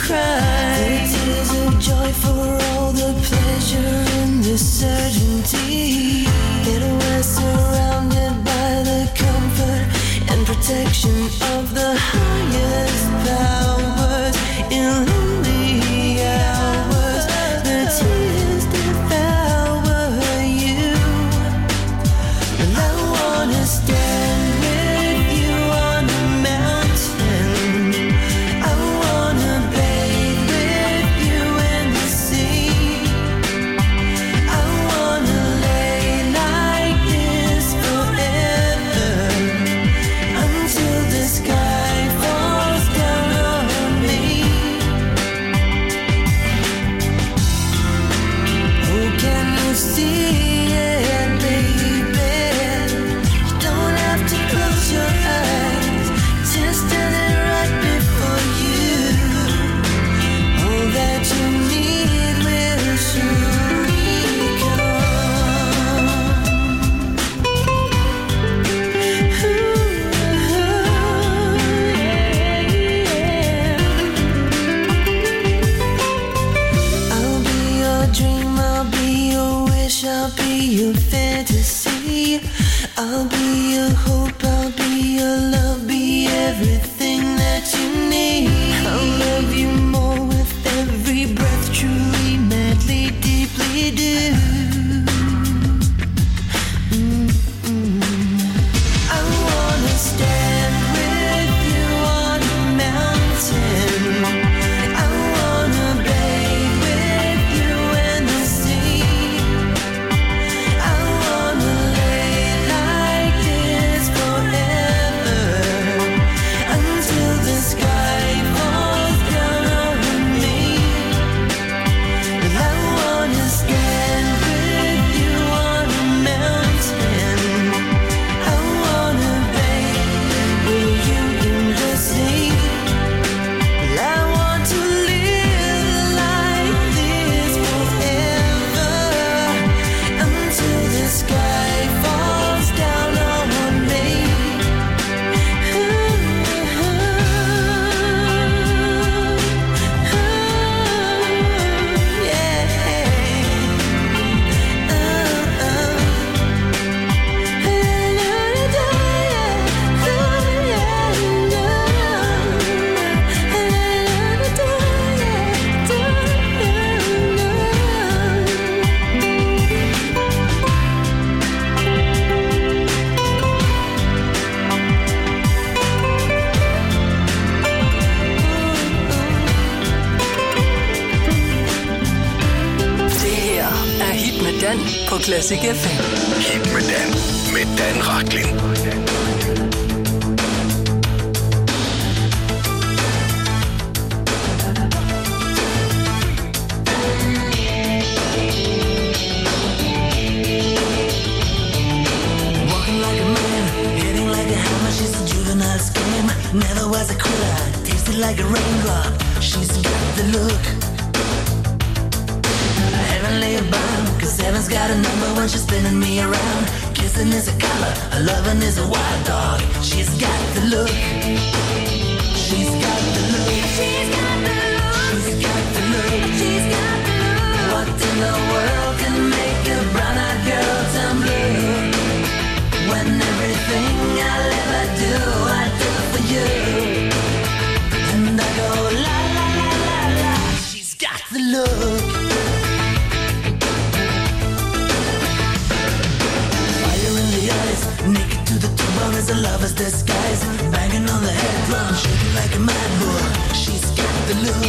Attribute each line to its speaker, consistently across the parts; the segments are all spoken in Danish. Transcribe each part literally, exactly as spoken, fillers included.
Speaker 1: cry. The tears of joy for all the pleasure in the certainty that we're surrounded by the comfort and protection of the highest powers. In lonely hours, the tears devour you. And I wanna stand with you on a mountain. I wanna bathe with you in the sea. I wanna lay like this forever until the sky falls down on me. Oh, can you see it, baby? You don't have to close your eyes, just standing right before you. All that you need will surely come. I'll be your dream, I'll be your wish, I'll be your fantasy. I'll be your hope, I'll be your love, be everything that you need. I'll love you more with every breath, truly, madly, deeply do. Mm-mm. I wanna stand with you on a mountain. I wanna bathe with you in the sea. I wanna lay like this forever until the sky falls down on me. And I wanna stand with you on a mountain. I wanna bathe with you in the sea. I want to live like this forever until the sky falls down on me.
Speaker 2: Det her er Hit med Dan på Classic F M.
Speaker 3: Hit med Dan. Med Dan Rachlin.
Speaker 4: Walking like a man, hitting like a hammer. She's a juvenile scam. Never was a quitter, tasted like a raindrop. She's got the look. Heavenly bound, cause heaven's got a number when she's spinning me around. Kissing is a color, a loving is a wild dog. She's got the look. She's got the look. She's got the look. She's got the look. She's got the look. What in the world can make a brown-eyed girl turn blue? When everything I'll ever do, I do for you. And I go la la la la la. She's got the look. Fire in the eyes, naked to the bone as a lover's disguise. Banging on the head drum, shaking like a mad bull. She's got the look.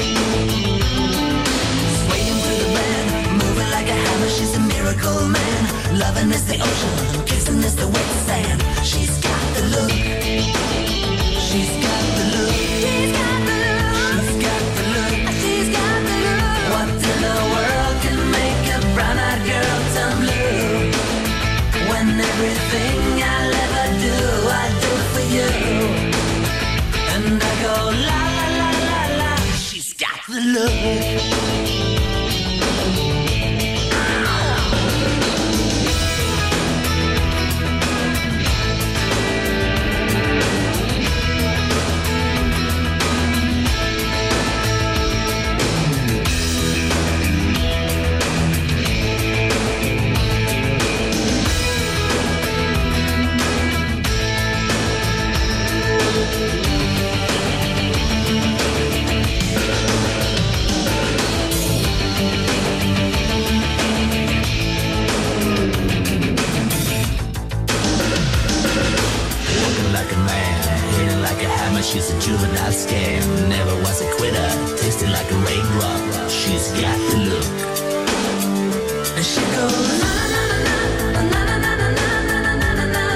Speaker 4: Swaying through the band, moving like a hammer. She's a miracle man. Loving is the ocean, kissing is the wet sand. She's got the look. She's got the look. She's got the look. She's got the look. She's got the look. What in the world can make a brown-eyed girl turn blue? When everything I'll ever do, I do for you. And I go la la la la la. She's got the look. She's a juvenile scam, never was a quitter, tasted like a raindrop. She's got the look. And she goes na na na na na na na na na na na na na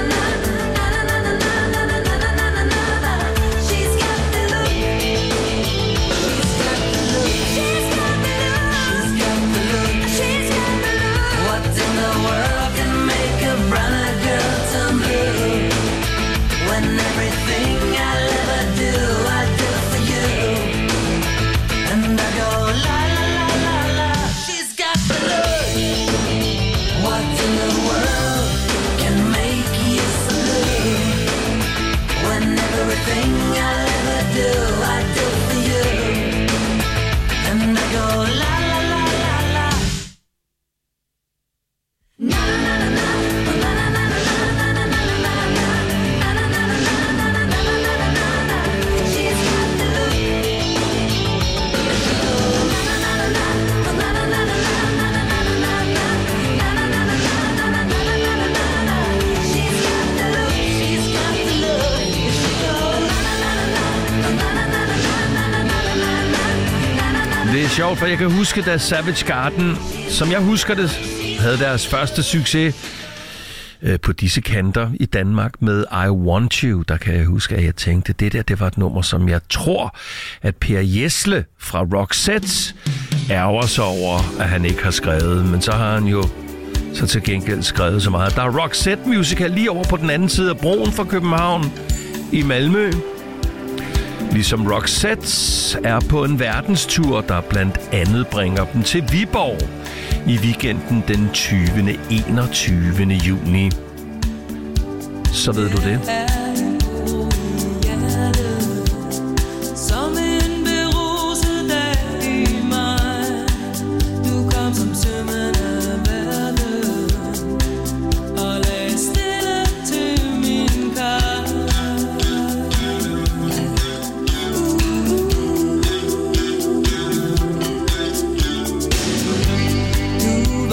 Speaker 4: na. She's got the look. She's got the look. She's got the look. She's got the look. What in the world can make a brown girl turn blue? When everything I do, I do for you. And I go la la la la la. She's got the look. What in the world can make you so blue? When everything I ever do, I do for you. And I go la la la la la. Na na na na na na na na na na na na na.
Speaker 5: Det er sjovt, for jeg kan huske, da Savage Garden, som jeg husker det, havde deres første succes øh, på disse kanter i Danmark med I Want You. Der kan jeg huske, at jeg tænkte, det der, det var et nummer, som jeg tror, at Per Gessle fra Roxette ærger sig over, at han ikke har skrevet. Men så har han jo så til gengæld skrevet så meget. Der er Roxette Musical lige over på den anden side af broen fra København i Malmø. Ligesom Roxette er på en verdenstur, der blandt andet bringer dem til Viborg i weekenden den tyvende og enogtyvende juni. Så ved du det.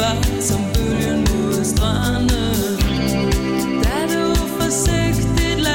Speaker 6: Som bølgen mod stranden, da du forsigtigt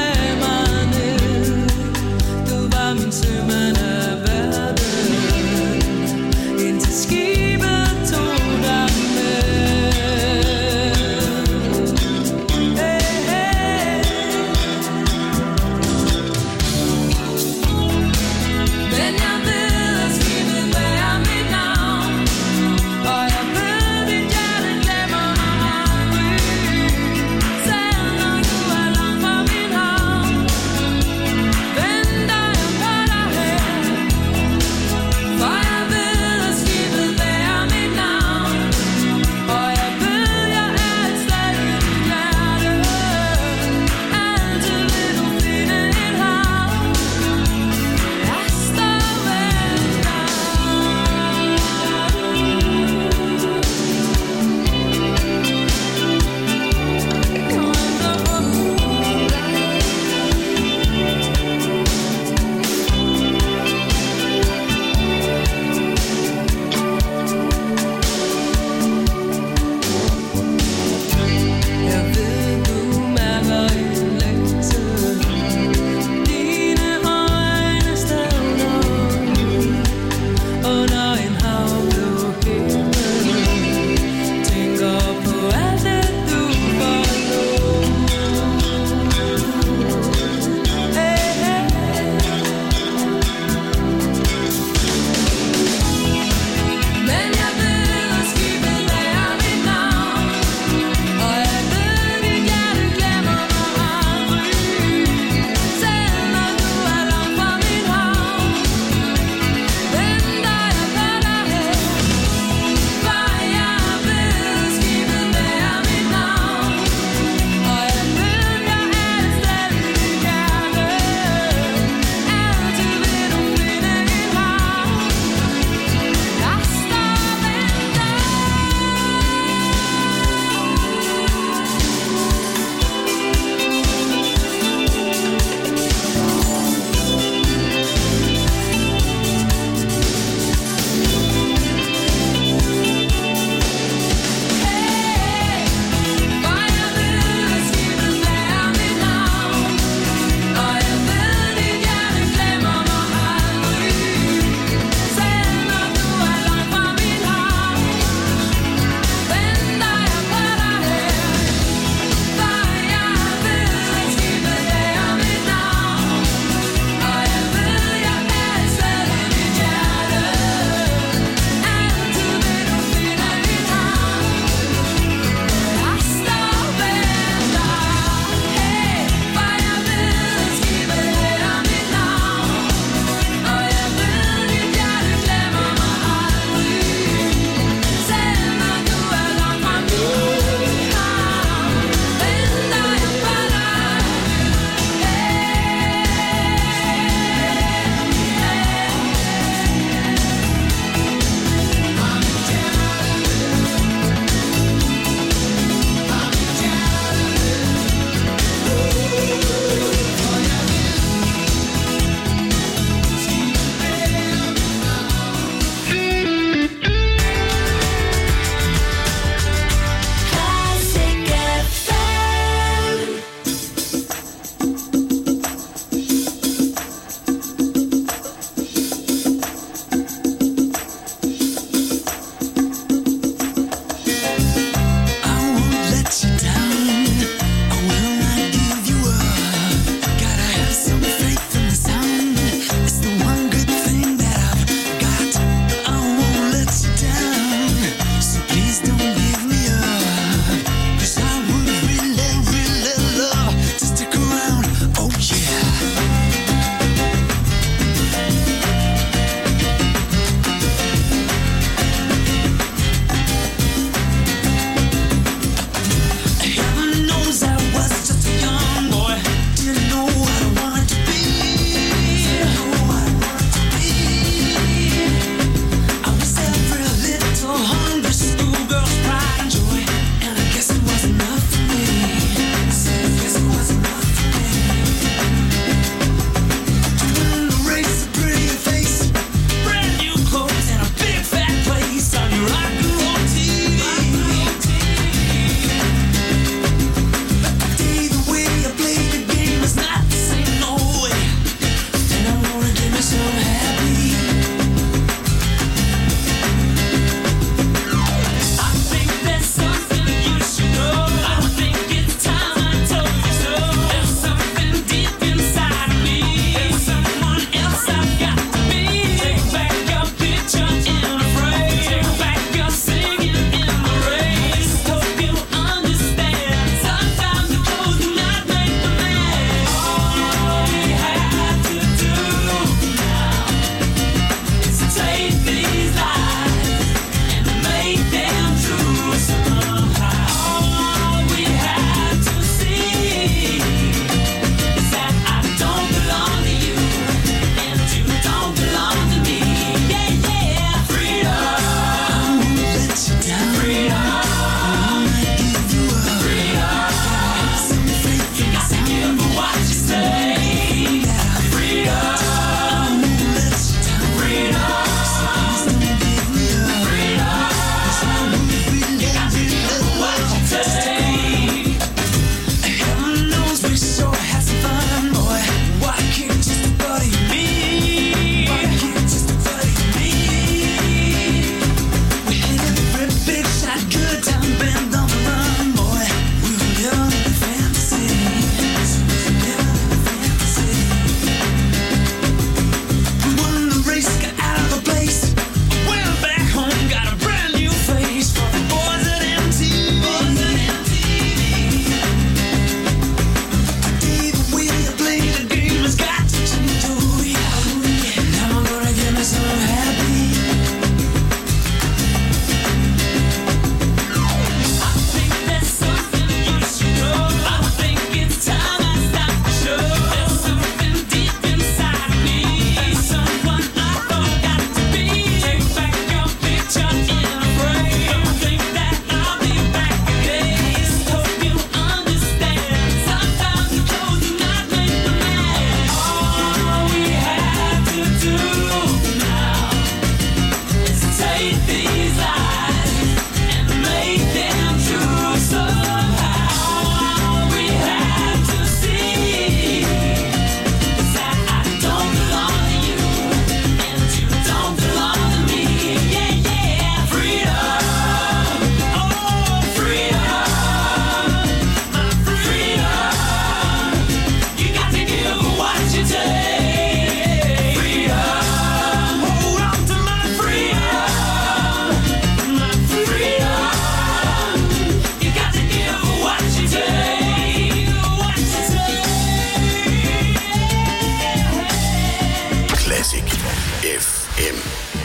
Speaker 3: Classic F M.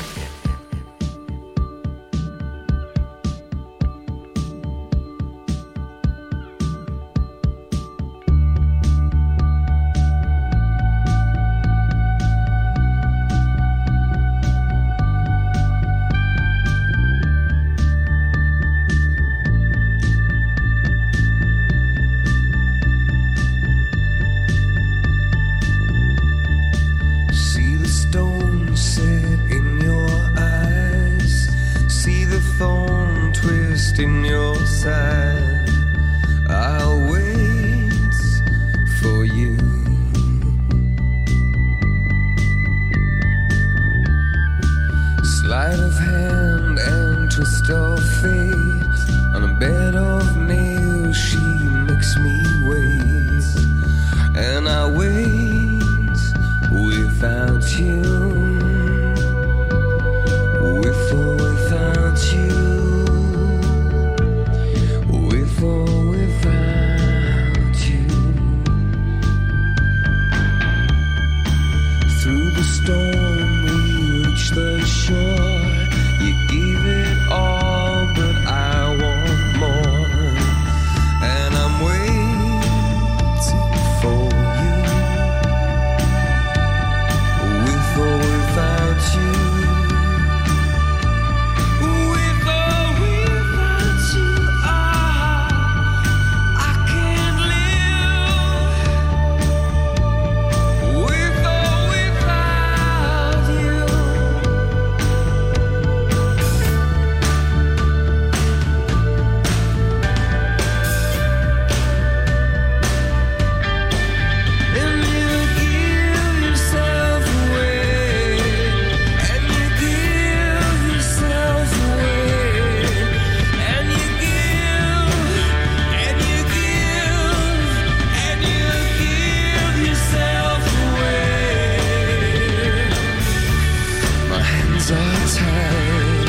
Speaker 6: In your side, I'll wait for you. Sleight of hand and twist of fate. On a bed of nails, she makes me wait, and I wait without you, with or without you. Storm, we reach the shore. You gave it all, but I want more. And I'm waiting for you, with or without you, with or without you. Ah, I can't live with or without you. And you give yourself away, and you give yourself away, and you give, and you give, and you give yourself away. My hands are tied,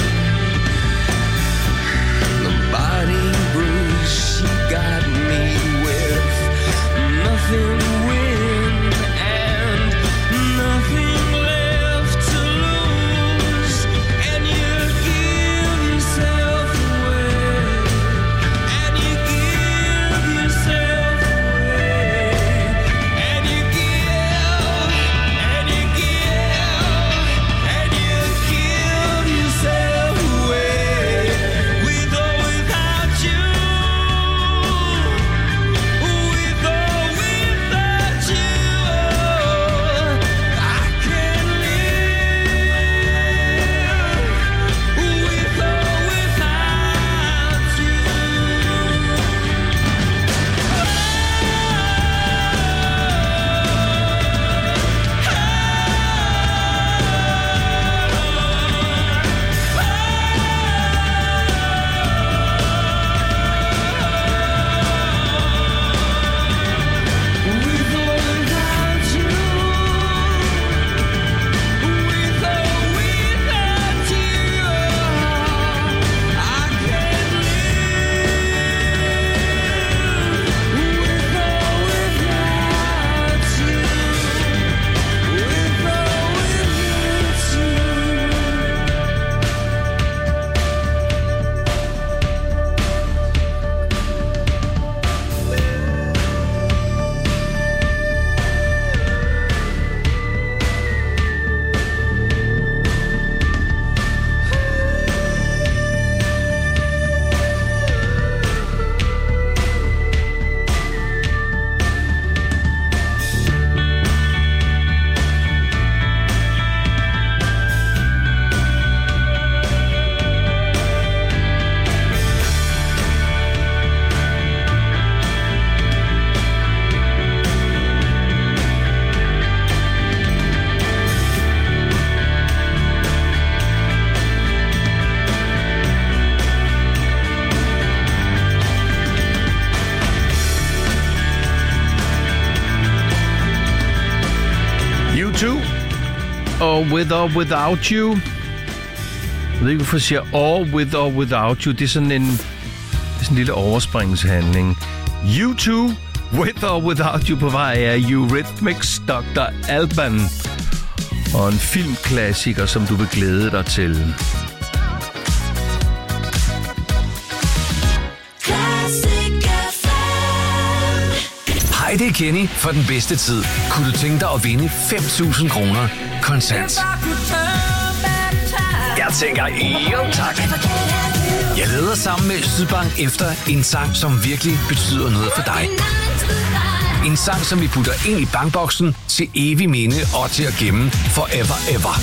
Speaker 6: the body bruise she got me with. Nothing to win and nothing left to lose. And you give yourself away, and you give yourself away, and you give, and you give, and you give yourself away, with or without you, with or without you. I can't live with or without you. With or without you, with or without you, I can't live with or without you, with or
Speaker 5: U to og With or Without You. Jeg ved ikke, hvorfor jeg siger or with or without you. Det er sådan en, det er sådan en lille overspringshandling. U to, With or Without You på vej af Eurythmics, doktor Alban. Og en filmklassiker, som du vil glæde dig til.
Speaker 7: Hej, det er Kenny for den bedste tid. Kunne du tænke dig at vinde fem tusind kroner kontant? Jeg tænker, jo tak. Jeg leder sammen med Sydbank efter en sang, som virkelig betyder noget for dig. En sang, som vi putter ind i bankboksen til evig minde og til at gemme forever ever.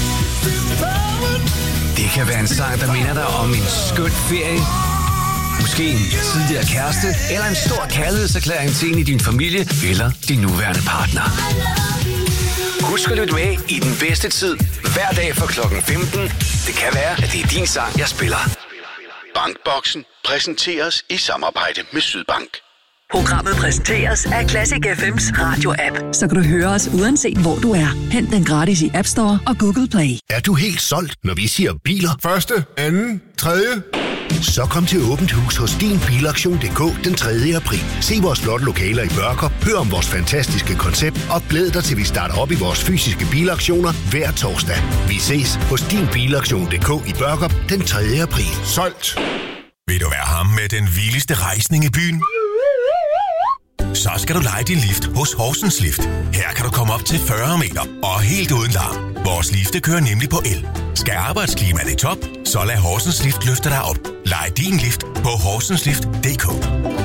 Speaker 7: Det kan være en sang, der minder dig om en skøn ferie, måske en tidligere kæreste, eller en stor kærlighedserklæring til en i din familie, eller din nuværende partner. Husk at lytte med i den bedste tid, hver dag fra klokken femten. Det kan være, at det er din sang, jeg spiller.
Speaker 3: Bankboksen præsenteres i samarbejde med Sydbank.
Speaker 2: Programmet præsenteres af Classic F M's radio-app.
Speaker 8: Så kan du høre os uanset hvor du er. Hent den gratis i App Store og Google Play.
Speaker 9: Er du helt solgt, når vi siger biler? Første, anden, tredje. Så kom til Åbent Hus hos din Bilaktion punktum d k den tredje april. Se vores flotte lokaler i Børkop, hør om vores fantastiske koncept og glæd dig til vi starter op i vores fysiske bilaktioner hver torsdag. Vi ses hos din Bilaktion punktum d k i Børkop den tredje april. Solgt!
Speaker 10: Vil du være ham med den vildeste rejsning i byen? Så skal du leje din lift hos Horsens Lift. Her kan du komme op til fyrre meter og helt uden larm. Vores lifte kører nemlig på el. Skal arbejdsklimaet i top, så lad Horsens Lift løfte dig op. Lej din lift på horsens lift punktum d k.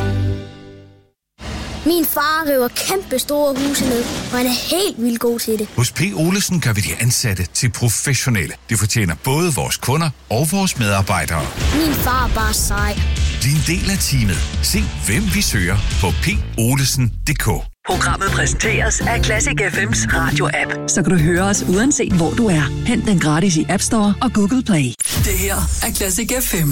Speaker 11: Min far river kæmpe store huse ned, og han er helt vildt god til det.
Speaker 12: Hos P. Olesen gør vi de ansatte til professionelle. Det fortjener både vores kunder og vores medarbejdere.
Speaker 11: Min far er bare sej.
Speaker 12: Din del af teamet. Se hvem vi søger på p olesen punktum d k.
Speaker 2: Programmet præsenteres af Classic F M's radio-app.
Speaker 8: Så kan du høre os uanset hvor du er. Hent den gratis i App Store og Google Play.
Speaker 2: Det her er Classic F M.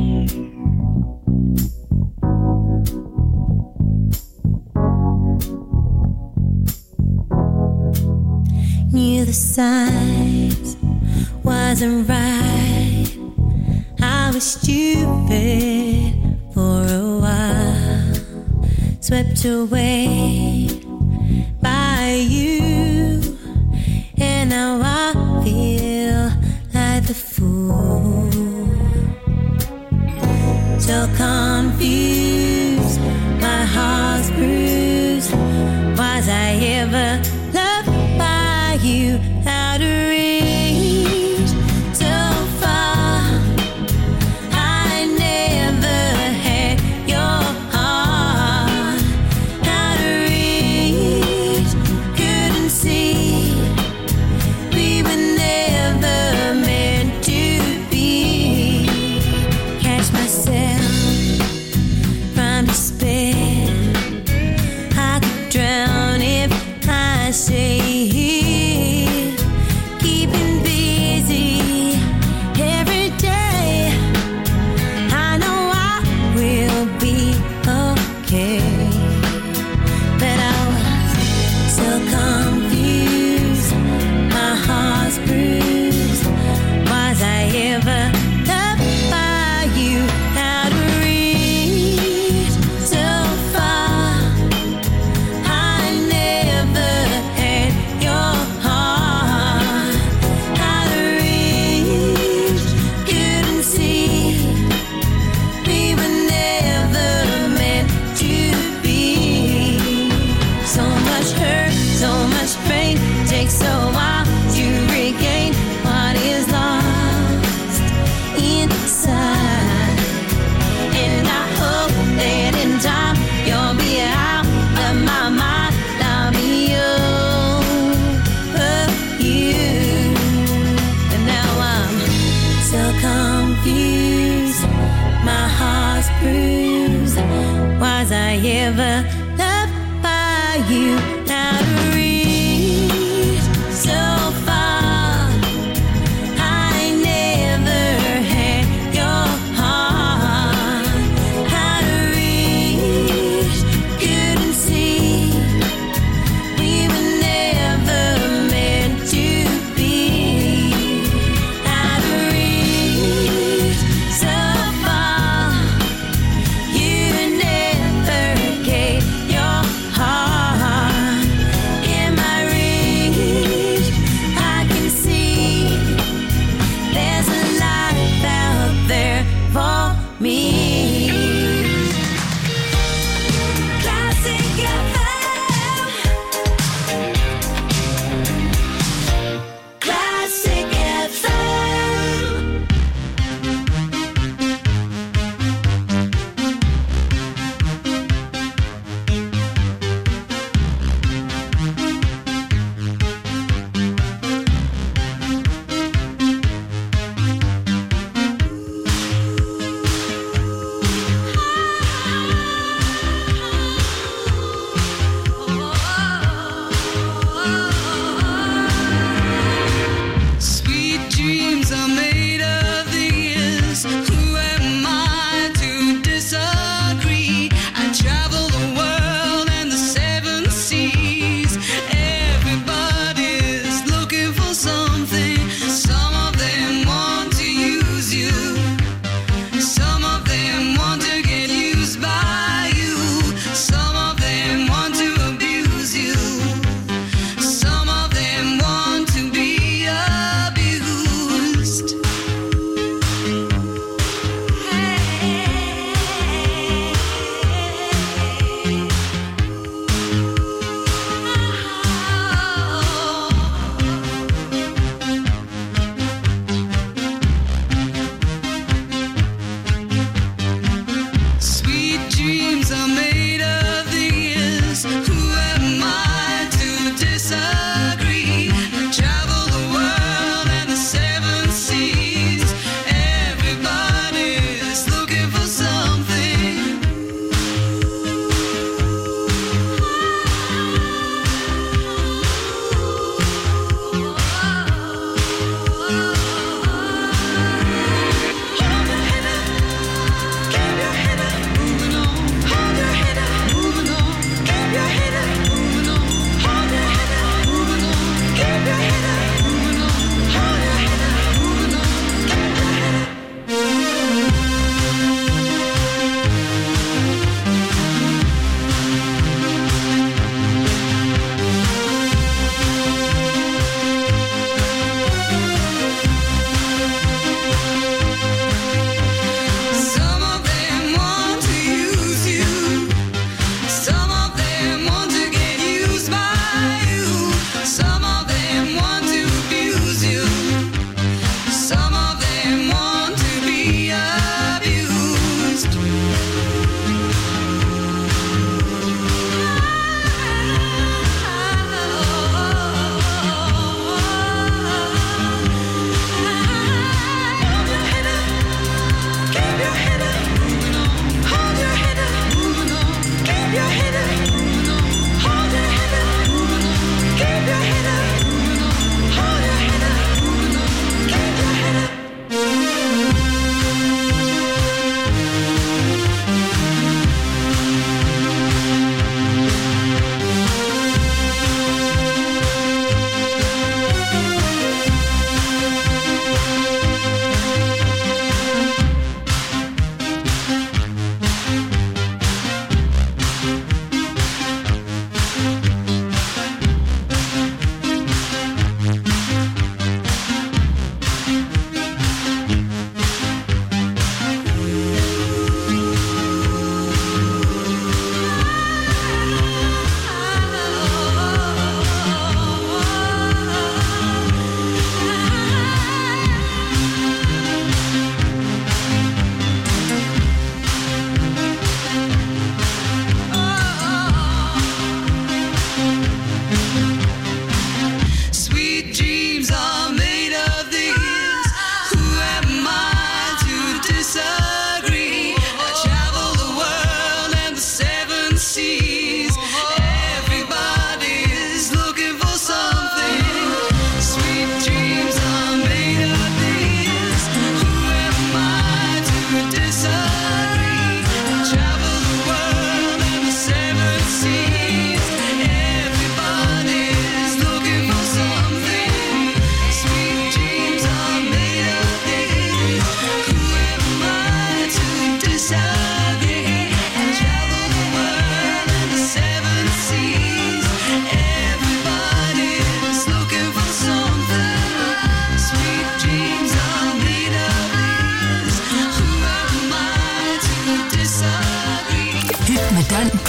Speaker 13: Knew the signs wasn't right. I was stupid for a while, swept away by you, and now I feel like the fool. So confused, my heart's bruised. Was I ever loved by you? Out of reach, so far. I never had your heart. Out of reach, couldn't see. We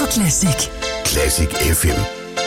Speaker 2: Classic.
Speaker 9: Classic F M.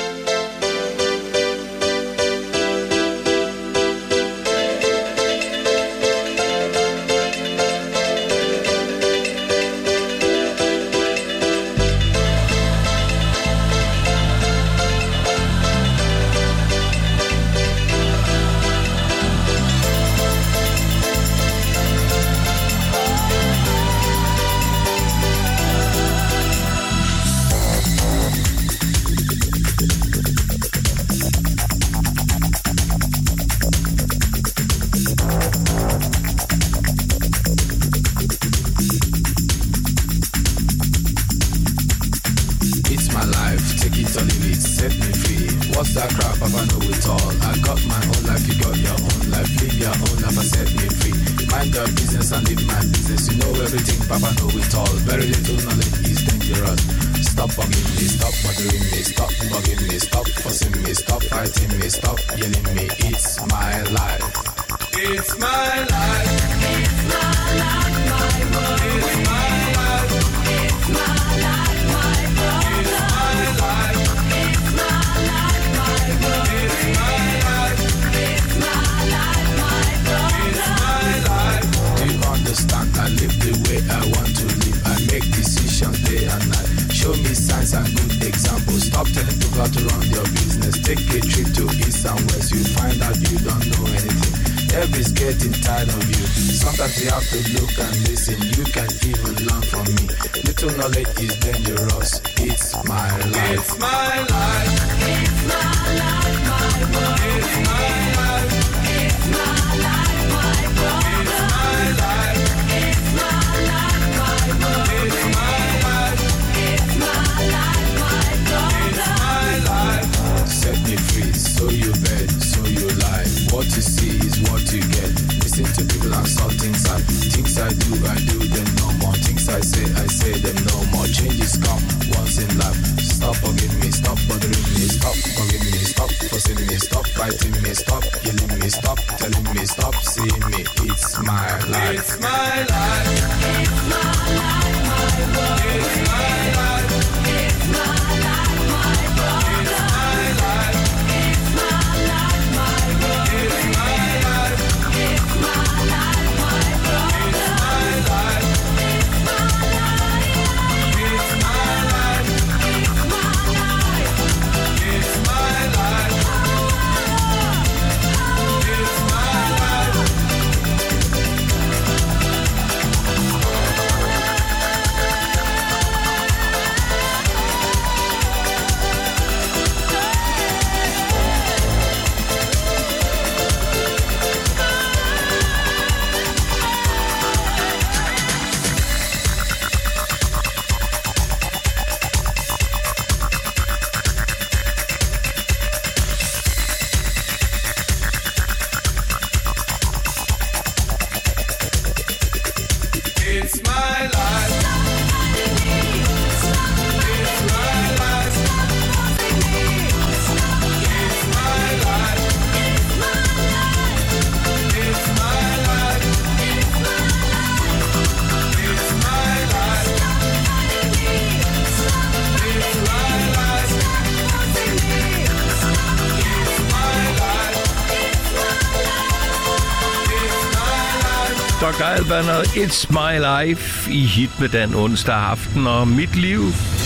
Speaker 5: Alban og It's My Life i hit med den onsdag aften. Og mit liv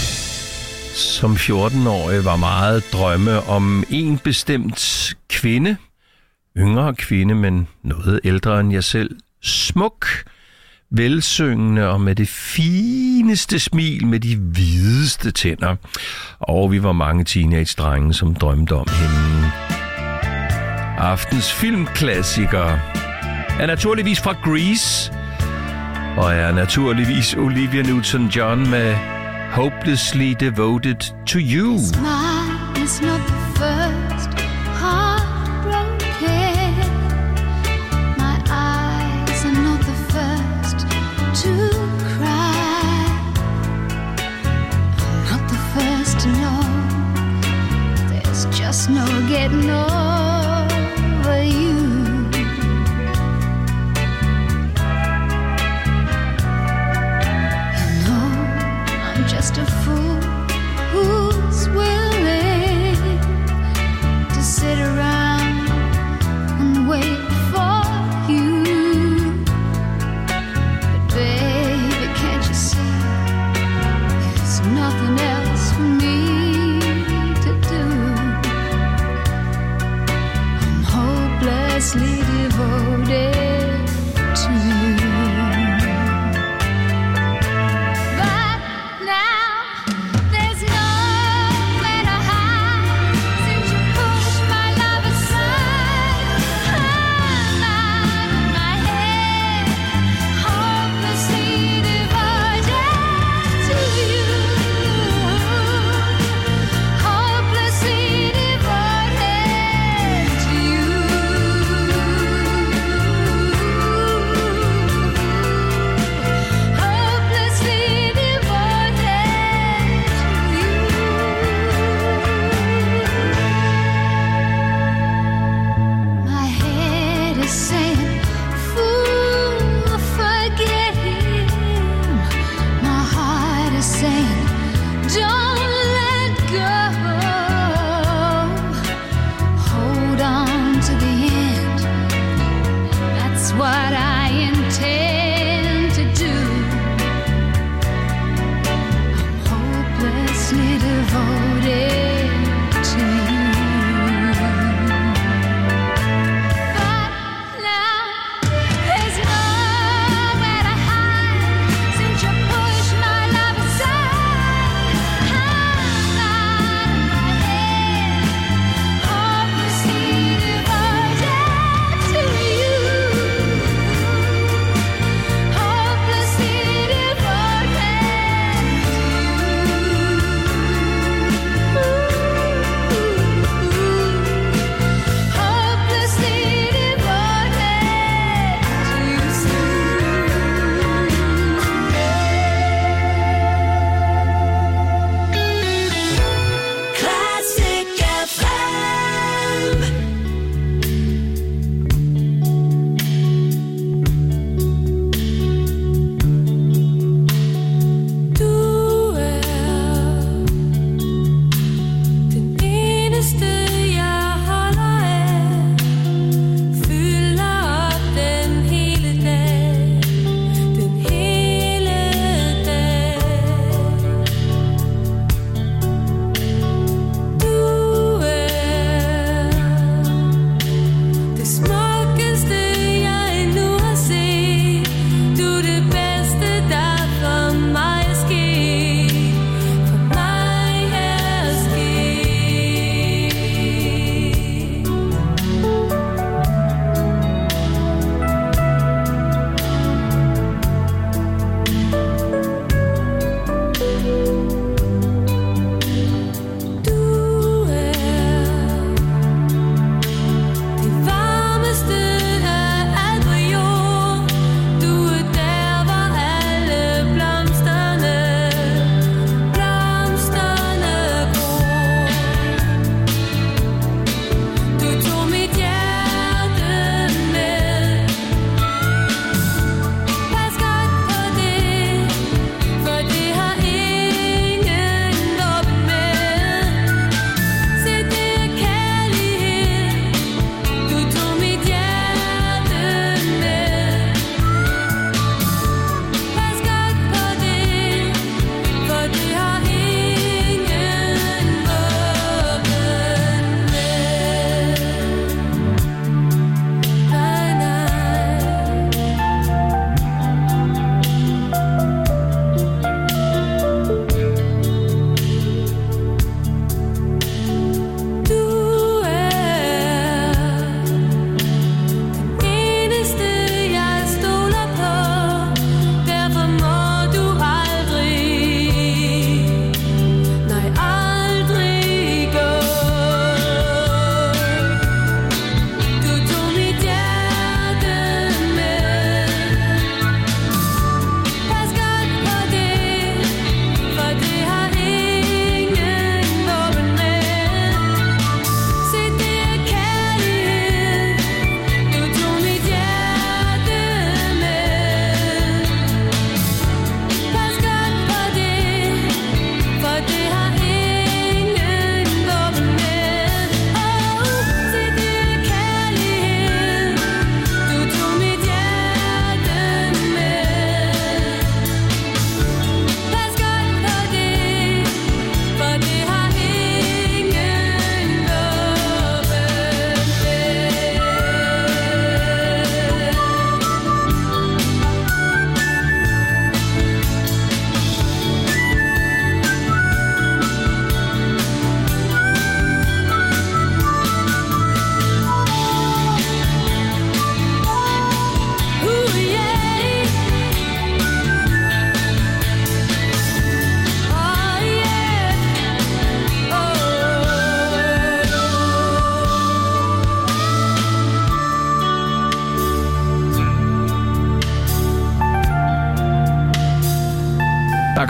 Speaker 5: som fjorten-årig var meget drømme om en bestemt kvinde. Yngre kvinde, men noget ældre end jeg selv. Smuk, velsyngende og med det fineste smil med de hvideste tænder. Og vi var mange teenage-drenge, som drømte om hende. Aftens filmklassiker er naturligvis fra Grease, og er naturligvis Olivia Newton-John med Hopelessly Devoted to You.
Speaker 14: Smile is not the first heartbroken. My eyes are not the first to cry. I'm not the first to know. There's just no getting over you.
Speaker 15: Just a fool
Speaker 14: hopelessly devoted to you. But now there's nowhere to hide since you pushed my love aside. I'm out of my head, hopelessly devoted to you. Hopelessly devoted to you. Hopelessly devoted to you. My head is saying, fool, forget him. My heart is saying, don't let go. Hold on to the end. That's what I intend to do. I'm hopelessly devoted to you. But now there's nowhere to hide since you pushed my love aside. I'm out of my head, hopelessly devoted to you.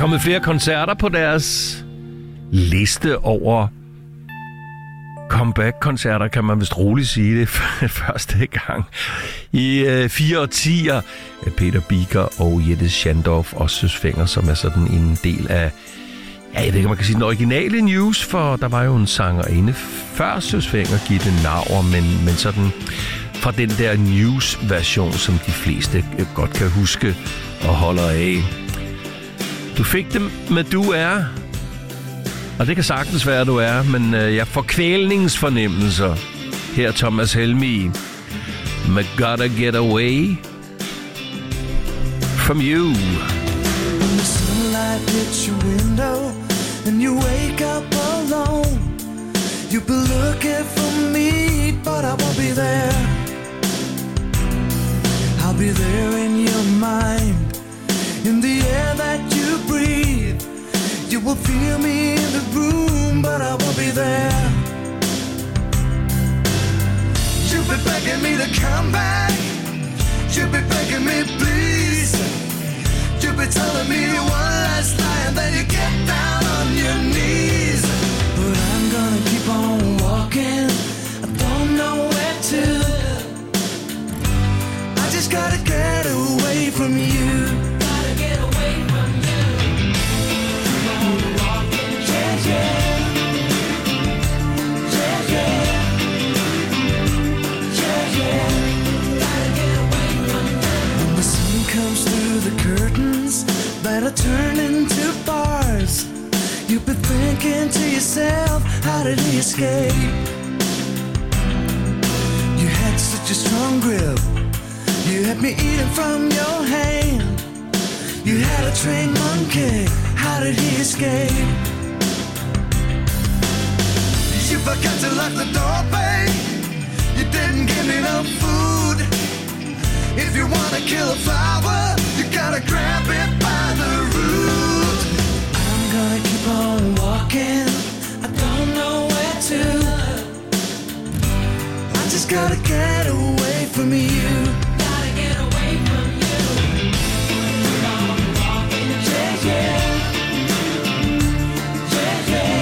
Speaker 5: kommet flere koncerter på deres liste over comeback-koncerter, kan man vist roligt sige det, første gang. I øh, fire årtier af Peter Biker og Jette Schandorf og Søs Fenger, som er sådan en del af, ja, jeg ved ikke, man kan sige den originale News, for der var jo en sangerinde før Søs Fenger, Gitte Nauer, men, men sådan fra den der News-version, som de fleste godt kan huske og holder af. Du fik dem med Du Er, og det kan sagtens være, du er, men øh, jeg får kvælningsfornemmelser. Her Thomas Helmig med Gotta Get Away From You.
Speaker 1: When the sunlight hits your window and you wake up alone, you've been looking for me, but I won't be there. I'll be there in your mind, in the air that you breathe. You will feel me in the room, but I won't be there. You've been begging me to come back. You've been begging me, please. You've been telling me one last lie, and then you get down on your knees. But I'm gonna keep on walking. I don't know where to. I just gotta get away from you. Gotta get away from you. Keep on walking, yeah, yeah. Yeah, yeah. Yeah, yeah. Gotta get away from you. When the sun comes through the curtains that are turned into bars, you've been thinking to yourself, how did he escape? You had such a strong grip. You had me eating from your hand. You had a trained monkey. How did he escape? You forgot to lock the door, babe. You didn't give me no food. If you wanna kill a flower, you gotta grab it by the root. I'm gonna keep on walking. I don't know where to. I just gotta get away from you. Gotta get away from you. Keep on walking, yeah, yeah. Yeah, yeah.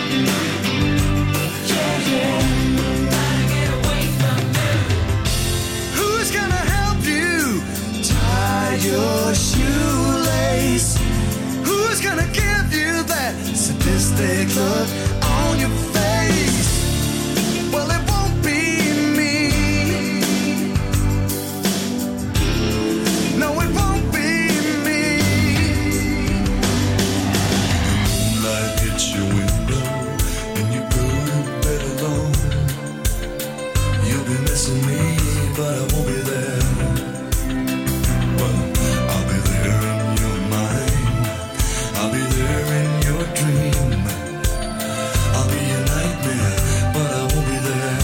Speaker 1: Yeah, yeah. Gotta get away from you. Who's gonna help you tie your shoelace? Who's gonna give you that sadistic look on your face? Well, it won't be me. No, it won't be me. Moonlight hits your window and you go to bed alone. You'll be missing me, but I won't be there. Well, I'll be there in your mind. I'll be there in your dream. I'll be your nightmare, but I won't be there.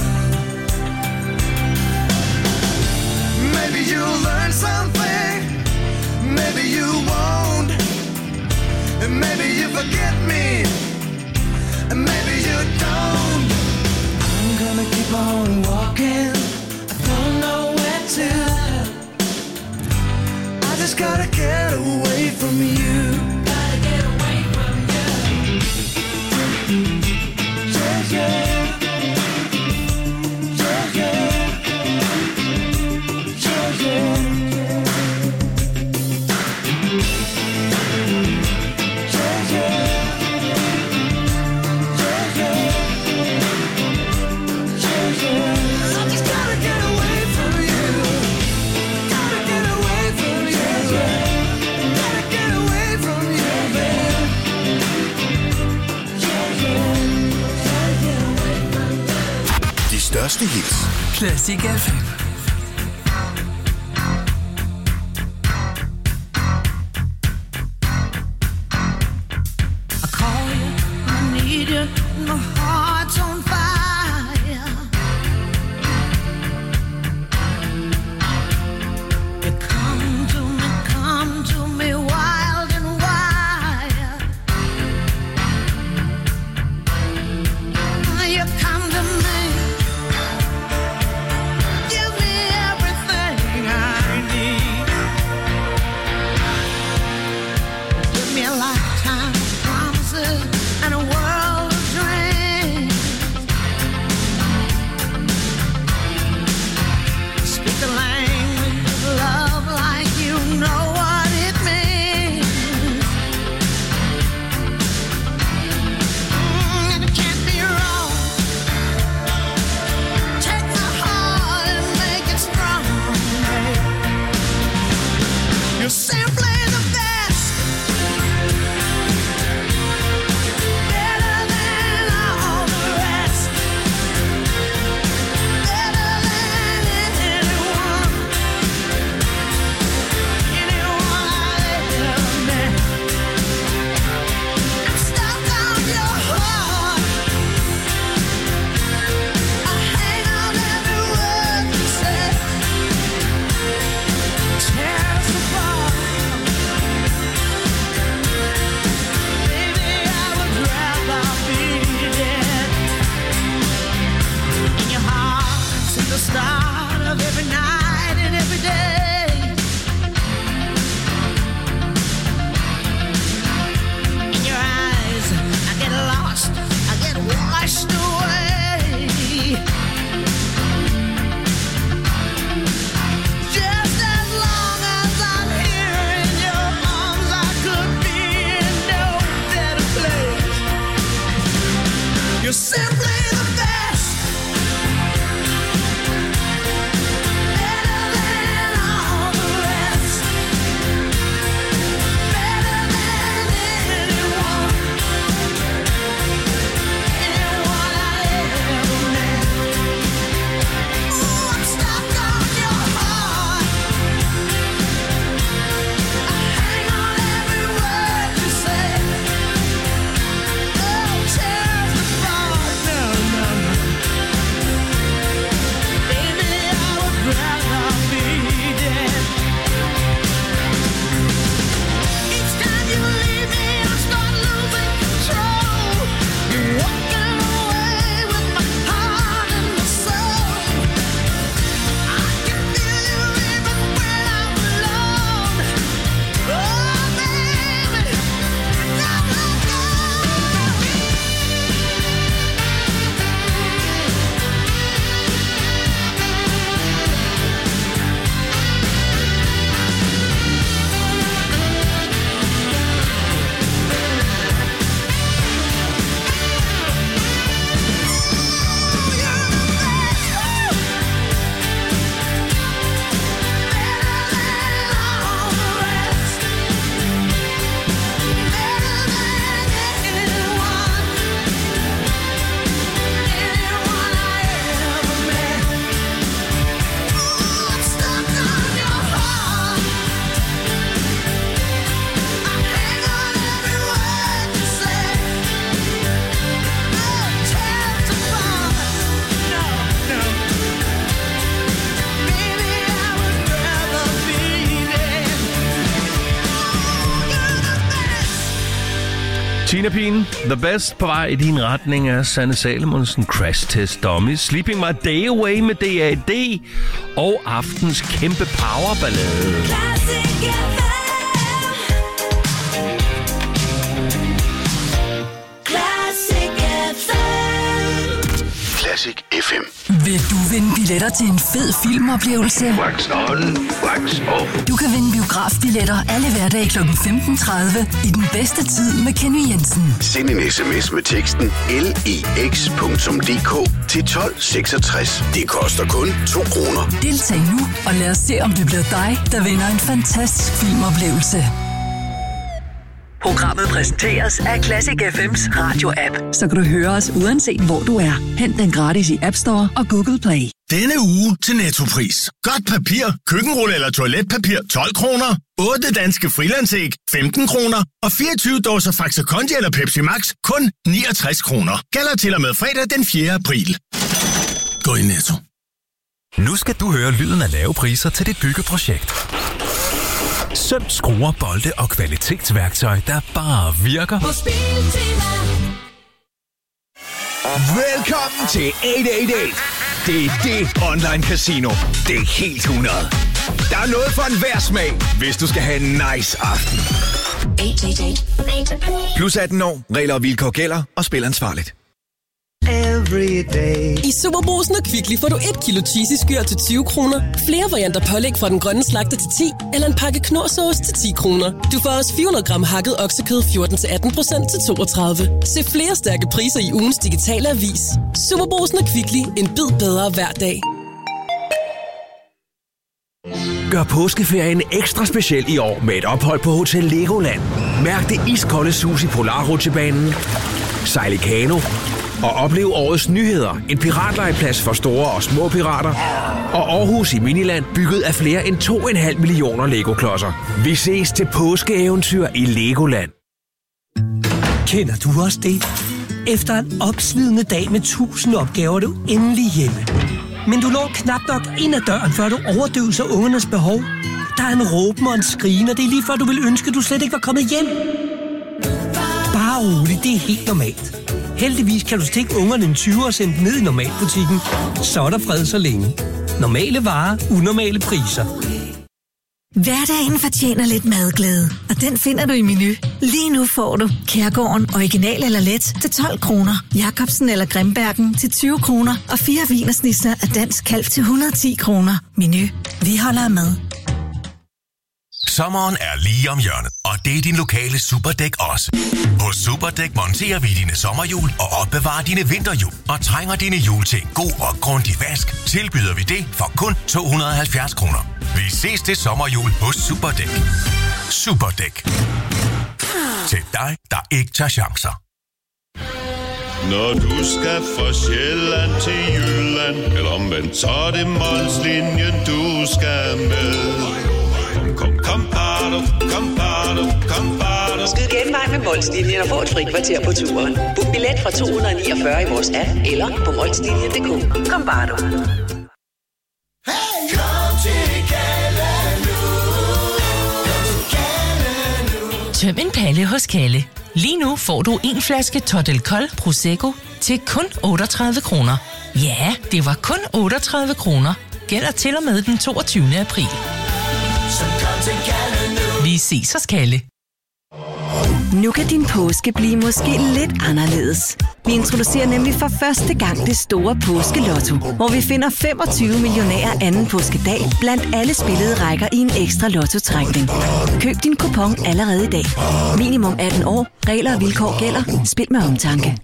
Speaker 1: Maybe you'll learn something. Maybe you won't. And maybe you forget me. And maybe you don't. I'm gonna keep on walking. I don't know where to. I just gotta get away from you. Gotta get away from you. Yeah, yeah. Yeah, yeah. Yeah, yeah. Yeah, yeah. Yeah, yeah. Yeah, yeah. I just gotta get away from you. Gotta get away from you. Gotta get away from you, man. Yeah, yeah. Yeah, yeah.
Speaker 9: De største hits.
Speaker 2: Classic F M.
Speaker 4: I call you, I need you, my heart's on fire. You come to me, come to me, wild and wild. You come to me, give me
Speaker 15: part of every night and every day. In your eyes, I get lost, I get washed away. Just as long as I'm here in your arms, I could be in no better place. You're simply the best. Better than all the rest. Better than anyone. Anyone I ever met. Ooh, I'm stuck on your heart. I hang on every word you say. Oh, tears apart. No, no, no. Baby, I would rather be dead. Each time you leave me, I start losing control. You're walking away with my heart and my soul. I can feel you even when I'm alone. Oh, baby, never go.
Speaker 5: Tina Pigen, The Best, på vej i din retning af Sanne Salomonsen, Crash Test Dummies, Sleeping My Day Away med D A D og aftens kæmpe powerballade.
Speaker 3: Classic F M.
Speaker 8: Vil du vinde billetter til en fed filmoplevelse?
Speaker 3: Wax on, wax off.
Speaker 8: Du kan vinde biografbilletter alle hverdage kl. femten tredive i den bedste tid med Kenny Jensen.
Speaker 3: Send en sms med teksten L I X punktum D K til tolv seksogtres. Det koster kun to kroner.
Speaker 8: Deltag nu, og lad os se, om det bliver dig, der vinder en fantastisk filmoplevelse.
Speaker 2: Programmet præsenteres af Classic F M's radio-app.
Speaker 8: Så kan du høre os uanset hvor du er. Hent den gratis i App Store og Google Play.
Speaker 9: Denne uge til Nettopris. Godt papir, køkkenrulle eller toiletpapir tolv kroner. otte danske frilandsæg femten kroner. Og fireogtyve dåser Faxe Kondi eller Pepsi Max kun niogtres kroner. Gælder til og med fredag den fjerde april. Gå i Netto.
Speaker 16: Nu skal du høre lyden af lave priser til dit byggeprojekt. Søm, skruer, bolde og kvalitetsværktøj, der bare virker.
Speaker 17: På Spiltema.
Speaker 18: Velkommen til otte otte otte. Det er det online casino. Det er helt hundrede. Der er noget for enhver smag, hvis du skal have en nice aften.
Speaker 17: otte otte otte.
Speaker 18: Plus atten år, regler og vilkår gælder, og spil ansvarligt.
Speaker 19: Every day.
Speaker 20: I Superbrugsen og Kvickly får du et kilo cheesy skyr til tyve kroner, flere varianter pålæg fra den grønne slagter til ti, eller en pakke knorrsauce til ti kroner. Du får også fire hundrede gram hakket oksekød fjorten til atten procent til toogtredive. Se flere stærke priser i ugens digitale avis. Superbrugsen og Kvickly. En bid bedre hver dag.
Speaker 7: Gør påskeferien ekstra speciel i år med et ophold på Hotel Legoland. Mærk det iskolde sus i Polarrutsjebanen, sejl i kano og oplev årets nyheder. En piratlegeplads for store og små pirater. Og Aarhus i Miniland, bygget af flere end to komma fem millioner Lego-klodser. Vi ses til påskeeventyr i Legoland.
Speaker 21: Kender du også det? Efter en opslidende dag med tusind opgaver er du endelig hjemme. Men du når knap nok ind ad døren, før du overdøver ungernes behov. Der er en råben og en skrigen, og det er lige før du vil ønske, at du slet ikke var kommet hjem. Bare roligt, det er helt normalt. Heldigvis kan du stikke ungerne en tyver og sende dem ned i normalbutikken. Så er der fred så længe. Normale varer, unormale priser.
Speaker 8: Hverdagen fortjener lidt madglæde, og den finder du i Menu. Lige nu får du Kærgården original eller let til tolv kroner, Jacobsen eller Grimbergen til tyve kroner og fire wienersnitzer af dansk kalv til et hundrede og ti kroner. Menu. Vi holder med.
Speaker 10: Sommeren er lige om hjørnet, og det er din lokale Superdæk også. Hos Superdæk monterer vi dine sommerhjul og opbevarer dine vinterhjul. Og trænger dine hjul til en god og grundig vask, tilbyder vi det for kun to hundrede og halvfjerds kroner. Vi ses til sommerhjul hos Superdæk. Superdæk. Til dig, der ikke tager chancer.
Speaker 6: Når du skal fra Sjælland til Jylland, eller omvendt, så er det Molslinjen, du skal med. Kom, kom, kom, bado, kom, bado, kom, bado.
Speaker 22: Skyd genvej med Molslinjen og få et fri kvarter på turen. Book billet fra to hundrede og niogfyrre i vores app, eller på molslinjen punktum d k. Kom, bado.
Speaker 23: Tøm en palle hos Kalle. Lige nu får du en flaske Totel Kold Prosecco til kun otteogtredive kroner. Ja, det var kun otteogtredive kroner. Gælder til og med den toogtyvende april. Vi ses hos Kalle.
Speaker 24: Nu kan din påske blive måske lidt anderledes. Vi introducerer nemlig for første gang det store påskelotto, hvor vi finder femogtyve millionærer anden påskedag blandt alle spillede rækker i en ekstra lotto-trækning. Køb din kupon allerede i dag. Minimum atten år. Regler og vilkår gælder. Spil med omtanke.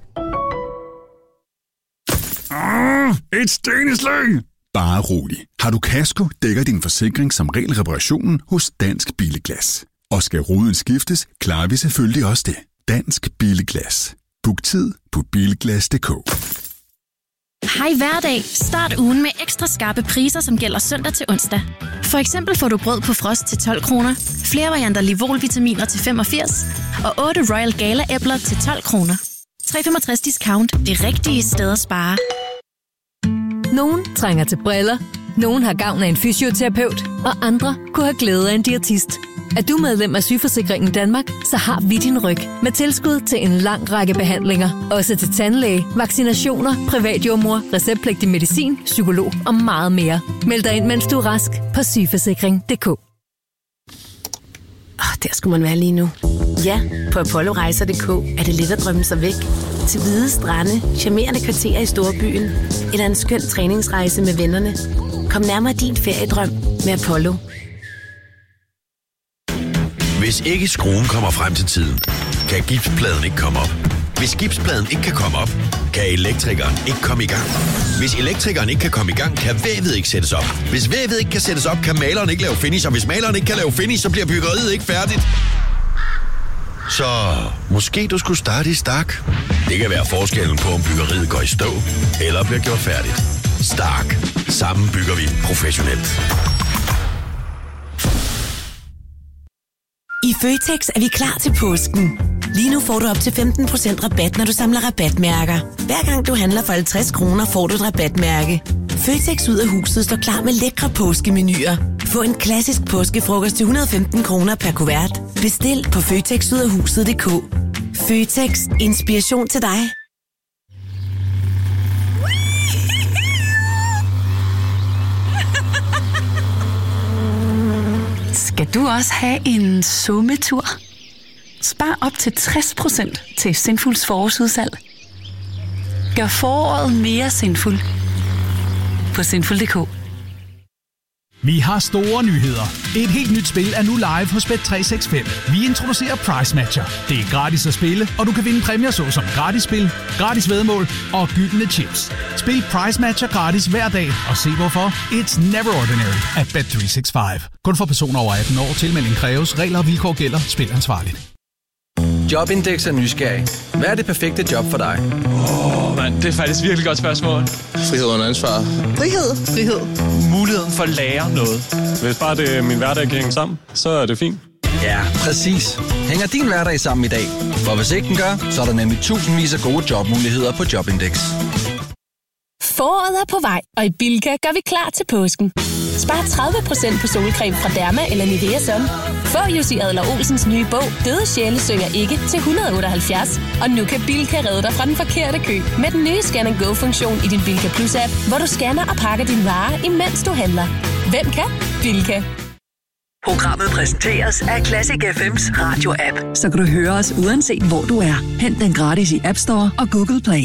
Speaker 25: Ah, et steneslæng! Bare rolig. Har du kasko, dækker din forsikring som regel reparationen hos Dansk Billeglas. Og skal ruden skiftes, klarer vi selvfølgelig også det. Dansk Billeglas. Book tid på bilglas punktum d k.
Speaker 26: Hej hverdag. Start ugen med ekstra skarpe priser, som gælder søndag til onsdag. For eksempel får du brød på frost til tolv kroner, flere varianter Livol-vitaminer til femogfirs og otte Royal Gala-æbler til tolv kroner. tre komma femogtres discount. Det rigtige sted at spare.
Speaker 27: Nogen trænger til briller, nogen har gavn af en fysioterapeut, og andre kunne have glæde af en diætist. Er du medlem af Sygeforsikringen Danmark, så har vi din ryg med tilskud til en lang række behandlinger. Også til tandlæge, vaccinationer, privatjordmor, receptpligtig medicin, psykolog og meget mere. Meld dig ind, mens du er rask på sygeforsikring punktum d k.
Speaker 28: Oh, der skulle man være lige nu. Ja, på apollorejser punktum d k er det let at drømme sig væk. Til hvide strande, charmerende kvarterer i storbyen, eller en skøn træningsrejse med vennerne. Kom nærmere din feriedrøm med Apollo.
Speaker 3: Hvis ikke skruen kommer frem til tiden, kan gipspladen ikke komme op. Hvis gipspladen ikke kan komme op, kan elektrikeren ikke komme i gang. Hvis elektrikeren ikke kan komme i gang, kan vævet ikke sættes op. Hvis vævet ikke kan sættes op, kan maleren ikke lave finish. Og hvis maleren ikke kan lave finish, så bliver byggeriet ikke færdigt. Så måske du skulle starte i Stark. Det kan være forskellen på, om byggeriet går i stå eller bliver gjort færdigt. Stark. Sammen bygger vi professionelt.
Speaker 28: I Føtex er vi klar til påsken. Lige nu får du op til femten procent rabat, når du samler rabatmærker. Hver gang du handler for halvtreds kroner, får du et rabatmærke. Føtex ud af huset står klar med lækre påskemenuer. Få en klassisk påskefrokost til et hundrede og femten kroner per kuvert. Bestil på føtex ud af huset punktum d k. Føtex. Inspiration til dig.
Speaker 29: Skal du også have en sommetur? Spar op til tres procent til Sinfuls forårsudsalg. Gør foråret mere sinful på sinful punktum d k.
Speaker 30: Vi har store nyheder. Et helt nyt spil er nu live hos Bet tre seks fem. Vi introducerer Price Matcher. Det er gratis at spille, og du kan vinde præmier såsom gratis spil, gratis væddemål og gyldne chips. Spil Price Matcher gratis hver dag, og se hvorfor. It's never ordinary at Bet tre seks fem. Kun for personer over atten år. Tilmelding kræves. Regler og vilkår gælder. Spil ansvarligt.
Speaker 31: Jobindex er nysgerrig. Hvad er det perfekte job for dig?
Speaker 32: Åh, oh, mand, det er faktisk virkelig godt spørgsmål.
Speaker 31: Frihed under ansvar.
Speaker 32: Frihed. Frihed. Muligheden for at lære noget. Hvis bare det, min hverdag kan hænge sammen, så er det fint.
Speaker 31: Ja, præcis. Hænger din hverdag sammen i dag? For hvis ikke den gør, så er der nemlig tusindvis af gode jobmuligheder på Jobindex.
Speaker 20: Foråret er på vej, og i Bilka gør vi klar til påsken. Spar tredive procent på solcreme fra Derma eller Nivea Sun. Få Jussi Adler Olsens nye bog, Døde sjæle synger ikke, til et hundrede og otteoghalvfjerds. Og nu kan Bilka redde dig fra den forkerte kø med den nye Scan and Go-funktion i din Bilka Plus-app, hvor du scanner og pakker dine varer, imens du handler. Hvem kan? Bilka.
Speaker 1: Programmet præsenteres af Classic F M's radio-app, så kan du høre os uanset hvor du er. Hent den gratis i App Store og Google Play.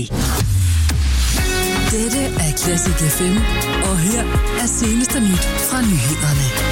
Speaker 2: Dette er Classic F M, og her er seneste nyt fra nyhederne.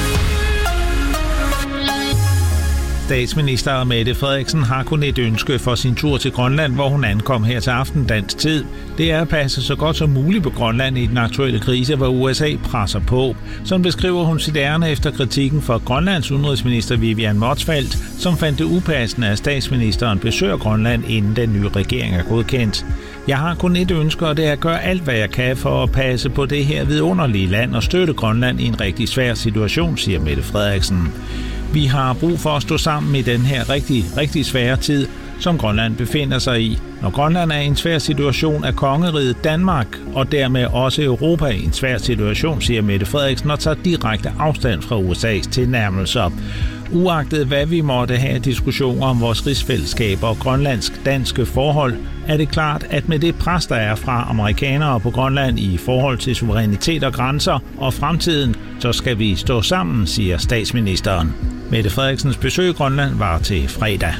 Speaker 4: Statsminister Mette Frederiksen har kun et ønske for sin tur til Grønland, hvor hun ankom her til aften dansk tid. Det er at passe så godt som muligt på Grønland i den aktuelle krise, hvor U S A presser på. Sådan beskriver hun sit ærne efter kritikken fra Grønlands udenrigsminister Vivian Motzfeldt, som fandt det upassende, at statsministeren besøger Grønland, inden den nye regering er godkendt. Jeg har kun et ønske, og det er at gøre alt, hvad jeg kan for at passe på det her vidunderlige land og støtte Grønland i en rigtig svær situation, siger Mette Frederiksen. Vi har brug for at stå sammen i den her rigtig, rigtig svære tid, som Grønland befinder sig i. Når Grønland er i en svær situation, er kongeriget Danmark og dermed også Europa i en svær situation, siger Mette Frederiksen og tager direkte afstand fra U S A's tilnærmelser. Uagtet hvad vi måtte have diskussioner om vores rigsfællesskab og grønlandsk-danske forhold, er det klart, at med det pres, der er fra amerikanere på Grønland i forhold til suverænitet og grænser og fremtiden, så skal vi stå sammen, siger statsministeren. Mette Frederiksens besøg i Grønland var til fredag.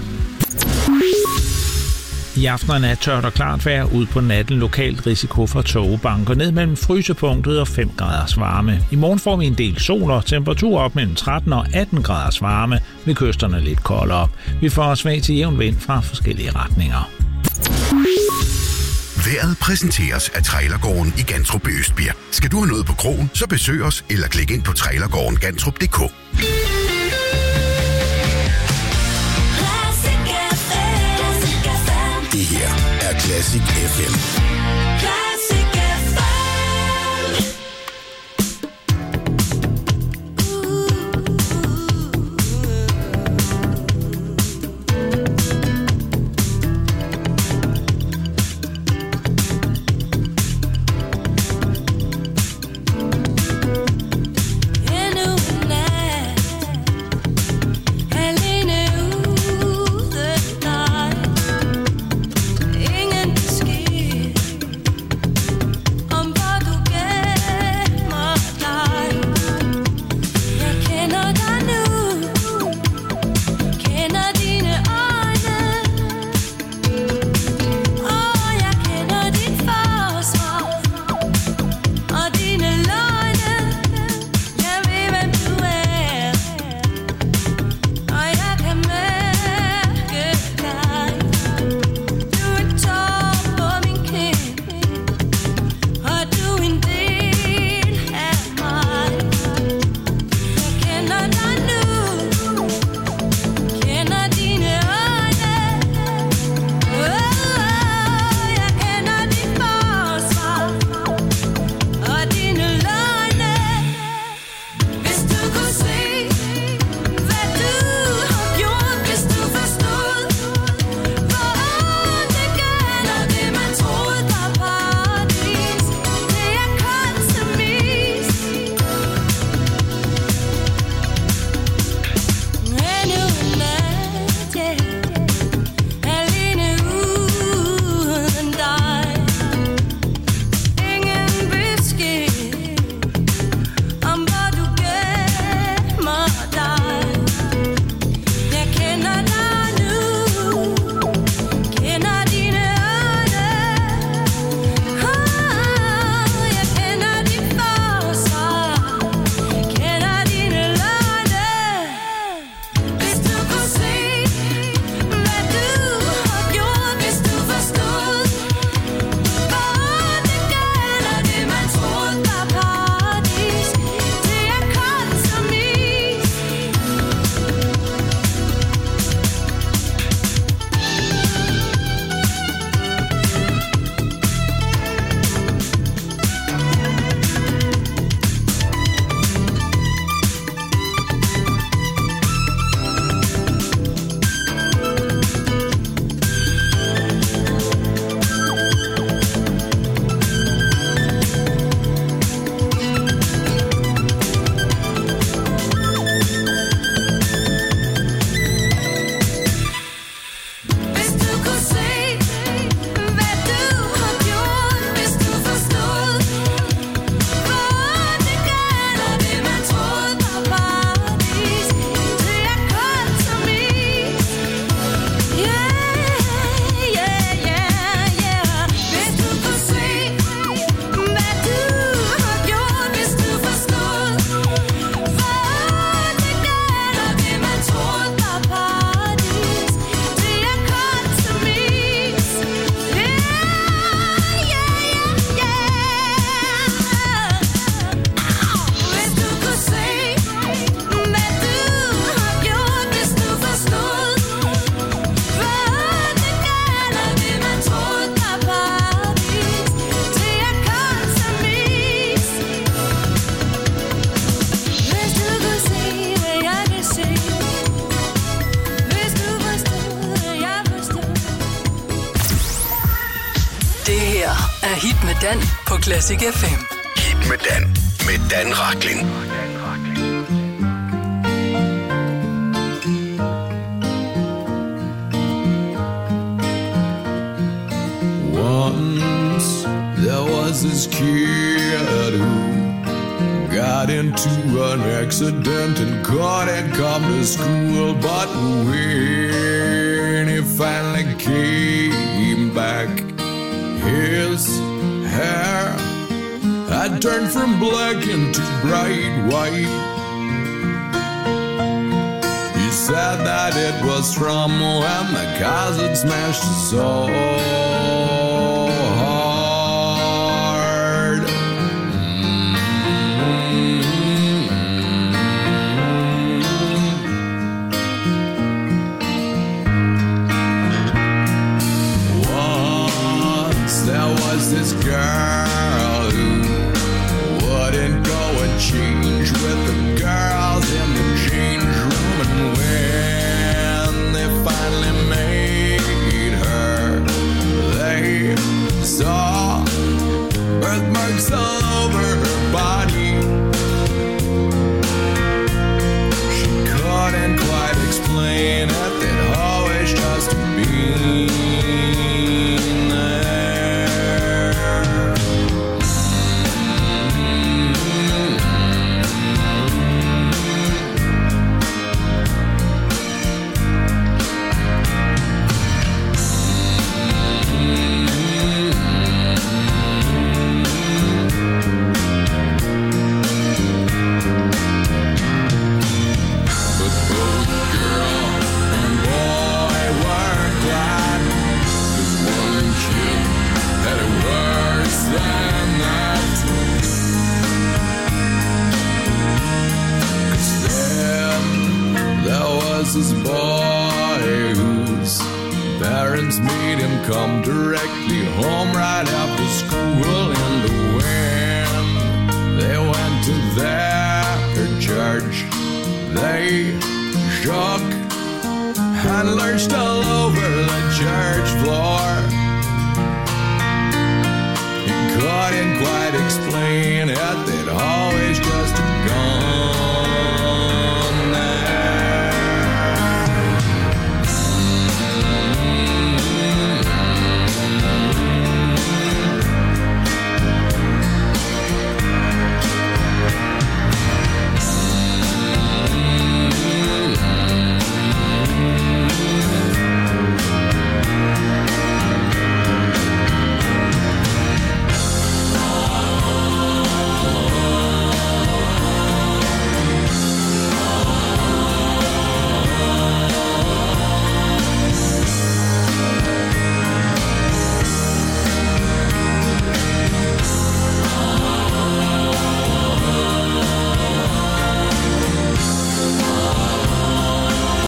Speaker 4: I aften og nat tørt og klart vejr, ud på natten lokalt risiko for tågebanker ned mellem frysepunktet og fem graders varme. I morgen får vi en del sol og temperatur op mellem tretten og atten graders varme, ved kysterne lidt koldere. Vi får svag til jævn vind fra forskellige retninger.
Speaker 5: Vejret præsenteres af Trailergården i Gantrup i Østbirk. Skal du have noget på krogen, så besøg os eller klik ind på trailergården gantrup punktum d k. Det her er Classic F M.
Speaker 2: Hit med Dan på Classic F M.
Speaker 5: Hit med Dan. Med Dan Rachlin.
Speaker 7: Once there was this kid who got into an accident and couldn't come to school. But when he finally came back, his hair had turned from black into bright white. He said that it was from when the cars had smashed his soul. This girl who wouldn't go and change with the girls in the change room. And when they finally made her, they saw birthmarks all over her body. She couldn't quite explain it, they'd always just been there. This boy whose parents made him come directly home right after school. And when they went to their church, they shook and lurched all over the church floor. He couldn't quite explain it, they'd always just